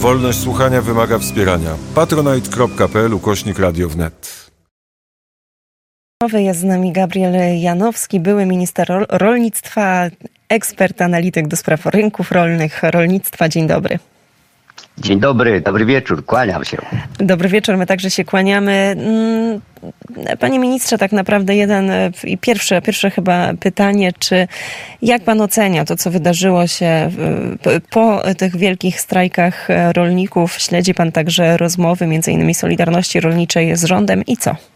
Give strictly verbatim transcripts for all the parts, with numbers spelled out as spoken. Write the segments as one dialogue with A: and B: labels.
A: Wolność słuchania wymaga wspierania. patronite kropka p l ukośnik radio wnet.
B: Jest z nami Gabriel Janowski, były minister rolnictwa, ekspert, analityk do spraw rynków rolnych, rolnictwa. Dzień dobry.
C: Dzień dobry, dobry wieczór, kłaniam się.
B: Dobry wieczór, my także się kłaniamy. Panie ministrze, tak naprawdę jeden i pierwsze, pierwsze chyba pytanie, czy jak pan ocenia to, co wydarzyło się po tych wielkich strajkach rolników? Śledzi pan także rozmowy między innymi Solidarności Rolniczej z rządem i co?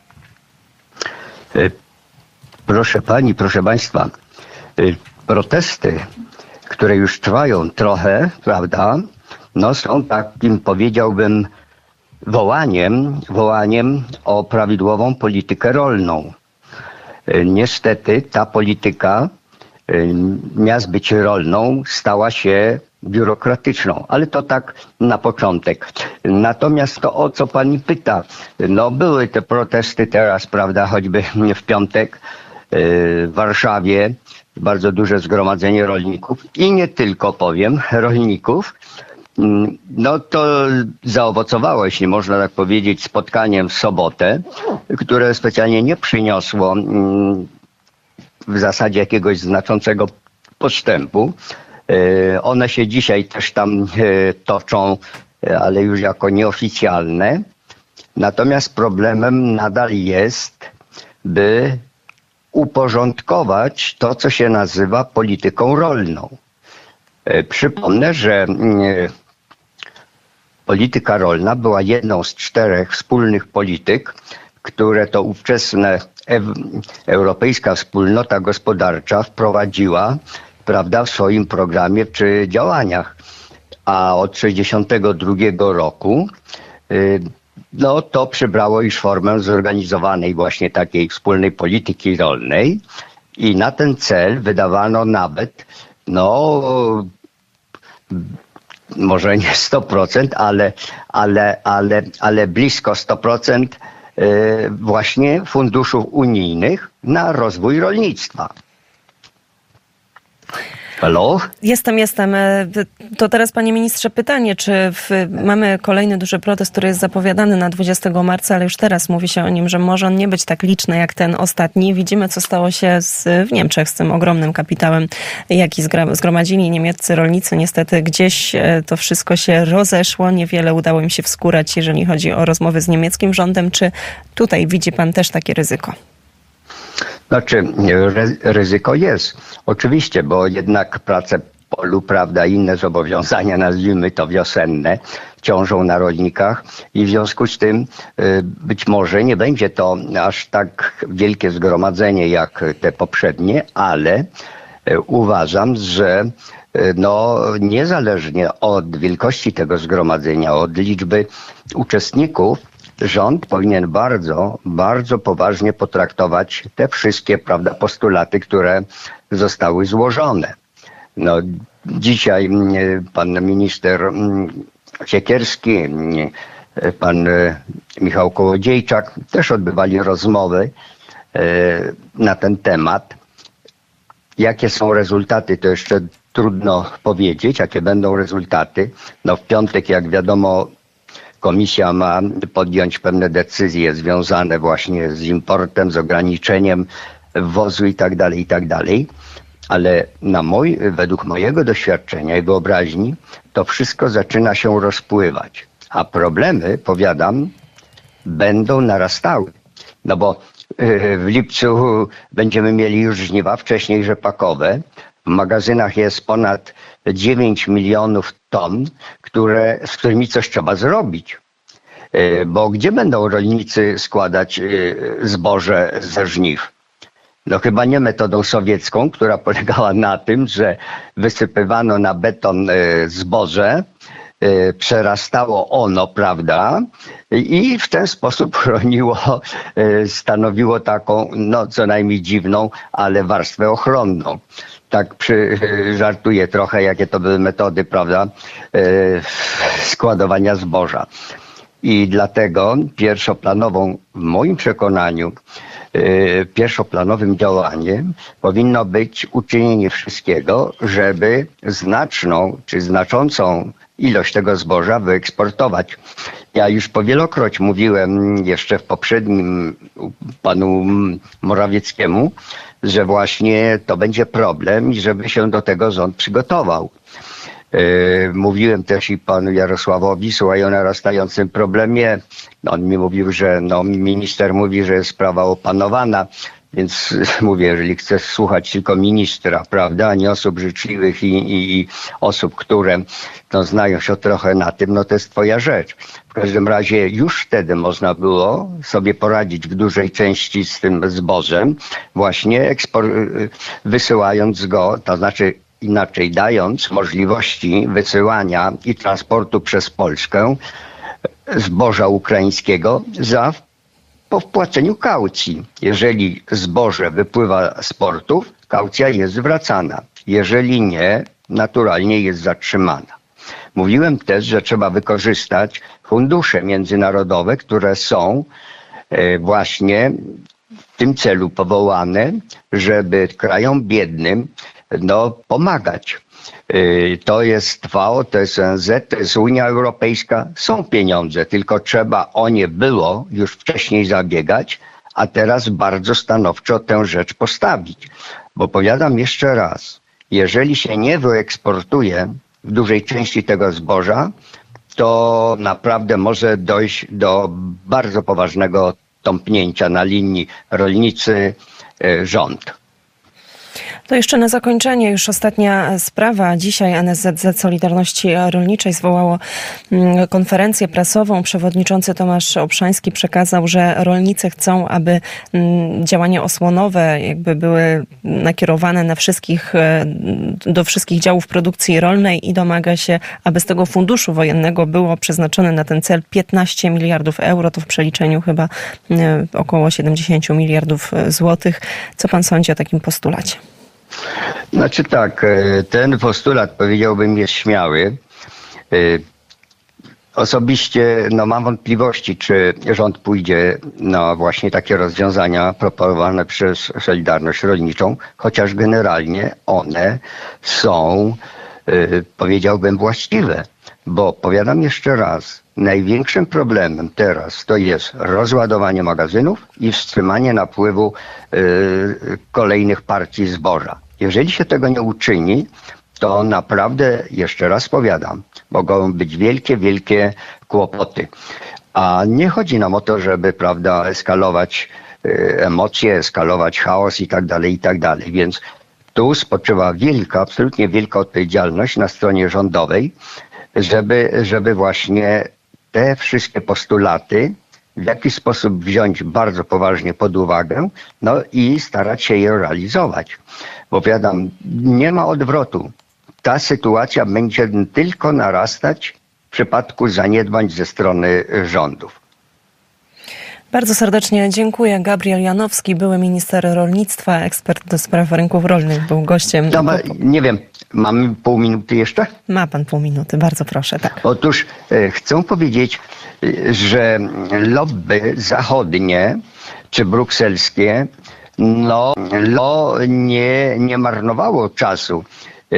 C: Proszę pani, proszę państwa, protesty, które już trwają trochę, prawda, no są takim, powiedziałbym, wołaniem, wołaniem o prawidłową politykę rolną. Niestety ta polityka miast być rolną stała się biurokratyczną, ale to tak na początek. Natomiast to, o co pani pyta, no były te protesty teraz, prawda, choćby w piątek w Warszawie, bardzo duże zgromadzenie rolników i nie tylko, powiem, rolników. No to zaowocowało, jeśli można tak powiedzieć, spotkaniem w sobotę, które specjalnie nie przyniosło w zasadzie jakiegoś znaczącego postępu. One się dzisiaj też tam toczą, ale już jako nieoficjalne. Natomiast problemem nadal jest, by uporządkować to, co się nazywa polityką rolną. Przypomnę, że polityka rolna była jedną z czterech wspólnych polityk, które to ówczesna Europejska Wspólnota Gospodarcza wprowadziła, prawda, w swoim programie czy działaniach. A od tysiąc dziewięćset sześćdziesiątego drugiego roku no, to przybrało już formę zorganizowanej właśnie takiej wspólnej polityki rolnej i na ten cel wydawano nawet, no może nie sto procent, ale, ale, ale, ale blisko sto procent właśnie funduszów unijnych na rozwój rolnictwa. Halo?
B: Jestem, jestem. To teraz, panie ministrze, pytanie, czy w, mamy kolejny duży protest, który jest zapowiadany na dwudziestego marca, ale już teraz mówi się o nim, że może on nie być tak liczny jak ten ostatni. Widzimy, co stało się z, w Niemczech z tym ogromnym kapitałem, jaki zgromadzili niemieccy rolnicy. Niestety gdzieś to wszystko się rozeszło. Niewiele udało im się wskórać, jeżeli chodzi o rozmowy z niemieckim rządem. Czy tutaj widzi pan też takie ryzyko?
C: Znaczy, ryzyko jest. Oczywiście, bo jednak prace w polu, prawda, inne zobowiązania, nazwijmy to wiosenne, ciążą na rolnikach i w związku z tym być może nie będzie to aż tak wielkie zgromadzenie jak te poprzednie, ale uważam, że no, niezależnie od wielkości tego zgromadzenia, od liczby uczestników, rząd powinien bardzo, bardzo poważnie potraktować te wszystkie, prawda, postulaty, które zostały złożone. No, dzisiaj pan minister Siekierski, pan Michał Kołodziejczak też odbywali rozmowy na ten temat. Jakie są rezultaty, to jeszcze trudno powiedzieć, jakie będą rezultaty. No, w piątek, jak wiadomo, Komisja ma podjąć pewne decyzje związane właśnie z importem, z ograniczeniem wwozu i tak dalej, i tak dalej. Ale na mój, według mojego doświadczenia i wyobraźni to wszystko zaczyna się rozpływać. A problemy, powiadam, będą narastały. No bo w lipcu będziemy mieli już żniwa, wcześniej rzepakowe. W magazynach jest ponad dziewięć milionów ton, które, z którymi coś trzeba zrobić. Bo gdzie będą rolnicy składać zboże ze żniw? No chyba nie metodą sowiecką, która polegała na tym, że wysypywano na beton zboże, przerastało ono, prawda, i w ten sposób chroniło, stanowiło taką, no co najmniej dziwną, ale warstwę ochronną. Tak przy, żartuję trochę, jakie to były metody, prawda, składowania zboża. I dlatego pierwszoplanową, w moim przekonaniu, pierwszoplanowym działaniem powinno być uczynienie wszystkiego, żeby znaczną czy znaczącą ilość tego zboża wyeksportować. Ja już powielokroć mówiłem jeszcze w poprzednim panu Morawieckiemu, że właśnie to będzie problem i żeby się do tego rząd przygotował. Mówiłem też i panu Jarosławowi, słuchaj, o narastającym problemie. On mi mówił, że no, minister mówi, że jest sprawa opanowana. Więc mówię, jeżeli chcesz słuchać tylko ministra, prawda, a nie osób życzliwych i, i, i osób, które no, znają się trochę na tym, no to jest twoja rzecz. W każdym razie już wtedy można było sobie poradzić w dużej części z tym zbożem, właśnie ekspor- wysyłając go, to znaczy inaczej dając możliwości wysyłania i transportu przez Polskę zboża ukraińskiego za po wpłaceniu kaucji. Jeżeli zboże wypływa z portów, kaucja jest zwracana. Jeżeli nie, naturalnie jest zatrzymana. Mówiłem też, że trzeba wykorzystać fundusze międzynarodowe, które są właśnie w tym celu powołane, żeby krajom biednym no, pomagać. To jest F A O, to jest O N Z, to jest Unia Europejska. Są pieniądze, tylko trzeba o nie było już wcześniej zabiegać, a teraz bardzo stanowczo tę rzecz postawić. Bo powiadam jeszcze raz, jeżeli się nie wyeksportuje w dużej części tego zboża, to naprawdę może dojść do bardzo poważnego tąpnięcia na linii rolnicy-rząd.
B: To jeszcze na zakończenie, już ostatnia sprawa. Dzisiaj N S Z Z Solidarności Rolniczej zwołało konferencję prasową. Przewodniczący Tomasz Obszański przekazał, że rolnicy chcą, aby działania osłonowe jakby były nakierowane na wszystkich, do wszystkich działów produkcji rolnej i domaga się, aby z tego funduszu wojennego było przeznaczone na ten cel piętnaście miliardów euro. To w przeliczeniu chyba około siedemdziesiąt miliardów złotych. Co pan sądzi o takim postulacie?
C: Znaczy tak, ten postulat, powiedziałbym, jest śmiały. Osobiście no, mam wątpliwości, czy rząd pójdzie na właśnie takie rozwiązania proponowane przez Solidarność Rolniczą, chociaż generalnie one są, powiedziałbym, właściwe. Bo powiadam jeszcze raz, największym problemem teraz to jest rozładowanie magazynów i wstrzymanie napływu y, kolejnych partii zboża. Jeżeli się tego nie uczyni, to naprawdę, jeszcze raz powiadam, mogą być wielkie, wielkie kłopoty. A nie chodzi nam o to, żeby, prawda, eskalować y, emocje, eskalować chaos i tak dalej, i tak dalej. Więc tu spoczywa wielka, absolutnie wielka odpowiedzialność na stronie rządowej, żeby, żeby właśnie te wszystkie postulaty w jakiś sposób wziąć bardzo poważnie pod uwagę, no i starać się je realizować. Bo powiadam, nie ma odwrotu. Ta sytuacja będzie tylko narastać w przypadku zaniedbań ze strony rządów.
B: Bardzo serdecznie dziękuję. Gabriel Janowski, były minister rolnictwa, ekspert do spraw rynków rolnych, był gościem.
C: No, nie wiem, mamy pół minuty jeszcze?
B: Ma pan pół minuty, bardzo proszę. Tak.
C: Otóż e, chcę powiedzieć, że lobby zachodnie czy brukselskie no, no nie, nie marnowało czasu, e,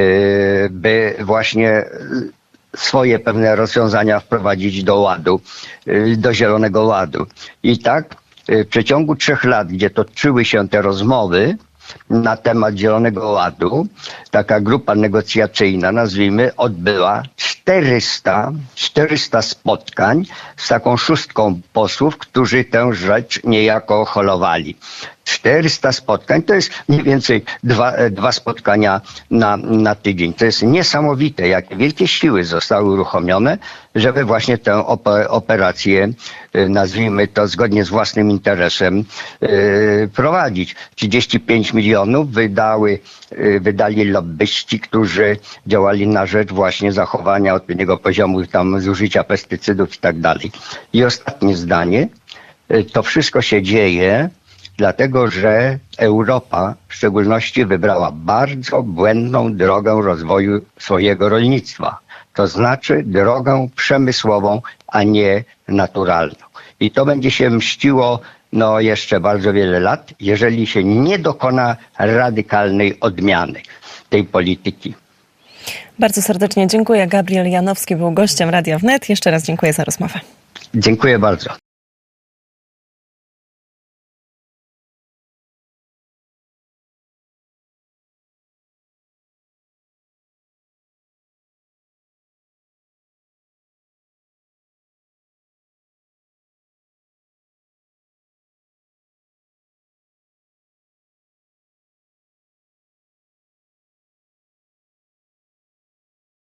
C: by właśnie swoje pewne rozwiązania wprowadzić do ładu, do Zielonego Ładu. I tak w przeciągu trzech lat, gdzie toczyły się te rozmowy na temat Zielonego Ładu, taka grupa negocjacyjna, nazwijmy, odbyła czterysta, czterysta spotkań z taką szóstką posłów, którzy tę rzecz niejako holowali. czterysta spotkań to jest mniej więcej dwa, dwa spotkania na, na tydzień. To jest niesamowite, jakie wielkie siły zostały uruchomione, żeby właśnie tę operację, nazwijmy to zgodnie z własnym interesem, yy, prowadzić. trzydzieści pięć milionów wydały, yy, wydali lobbyści, którzy działali na rzecz właśnie zachowania odpowiedniego poziomu tam zużycia pestycydów i tak dalej. I ostatnie zdanie, yy, to wszystko się dzieje dlatego, że Europa w szczególności wybrała bardzo błędną drogę rozwoju swojego rolnictwa. To znaczy drogę przemysłową, a nie naturalną. I to będzie się mściło no, jeszcze bardzo wiele lat, jeżeli się nie dokona radykalnej odmiany tej polityki.
B: Bardzo serdecznie dziękuję. Gabriel Janowski był gościem Radia Wnet. Jeszcze raz dziękuję za rozmowę.
C: Dziękuję bardzo.